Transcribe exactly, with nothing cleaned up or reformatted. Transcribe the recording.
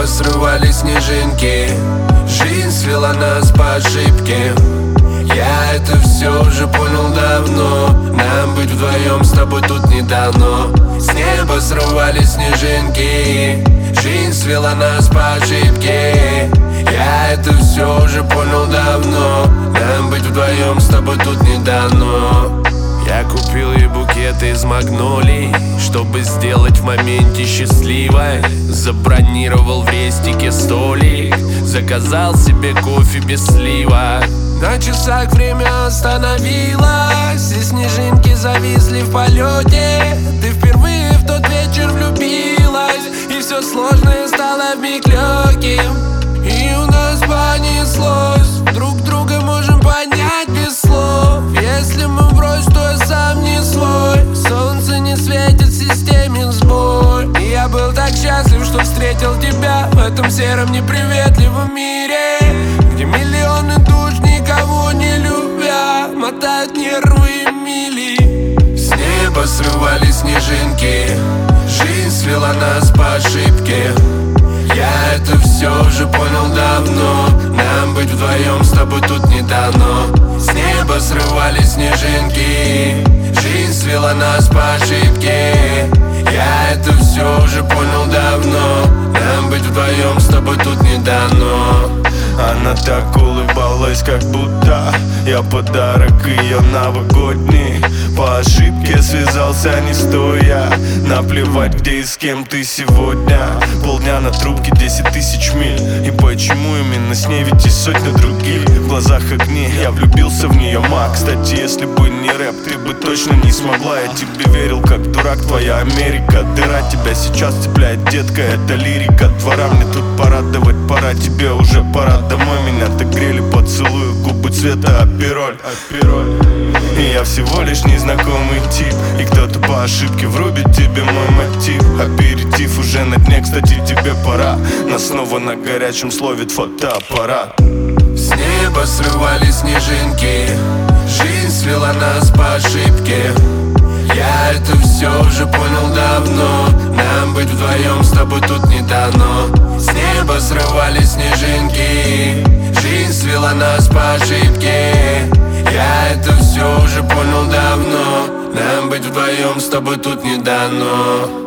неба срывали снежинки. Жизнь свела нас по ошибке. Я это все уже понял давно. Нам быть вдвоем с тобой тут не дано. С неба срывали снежинки. Жизнь свела нас по ошибке. Я это все уже понял давно. Нам быть вдвоем с тобой тут не дано. Я купил ей букет из магнолий, чтобы сделать в моменте счастливой. Забронировал в рестике столик, заказал себе кофе без слива. На часах время остановилось, и снежинки зависли в полете. Ты впервые в тот вечер влюбилась, и все сложное стало вмиг легким. И у нас понеслось, друг друга можем понять без слов. Если мы врозь, то я сам не свой. Солнце не светит, в системе сбой. И я был так счастлив, что встретил тебя в этом сером неприветливом мире, где миллионы душ, никого не любя, мотают нервы мили. С неба срывали снежинки. Жизнь свела нас по ошибке. Я это все уже понял давно. Нам быть вдвоем с тобой тут не дано. С неба срывали снежинки. Жизнь свела нас по ошибке. Я это все уже понял давно. Нам быть вдвоем с тобой тут не дано. Она так улыбалась, как будто я подарок ее новогодний. По ошибке связался не стоя. Наплевать, где и с кем ты сегодня. Полдня на трубке, десять тысяч миль. И почему именно с ней, ведь и сотня других. В глазах огни, я влюбился в нее, ма. Кстати, если бы не рэп, ты бы точно не смогла. Я тебе верил, как дурак, твоя Америка. Дыра тебя сейчас цепляет, детка, это лирика. Двора мне тут порадовать пора, тебе уже пора домой. Меня так грели поцелуи, губы цвета апероль. И я всего лишь незнакомый тип, и кто-то по ошибке врубит тебе мой мотив. Аперитив уже на дне, кстати, тебе пора. Нас снова на горячем словит фотоаппарат. С неба срывали снежинки. Жизнь свела нас по ошибке. Я это все уже понял давно. Нам быть вдвоем с тобой тут не дано. С неба срывали снежинки. Жизнь свела нас по ошибке. Я это все уже понял давно. Нам быть вдвоем с тобой тут не дано.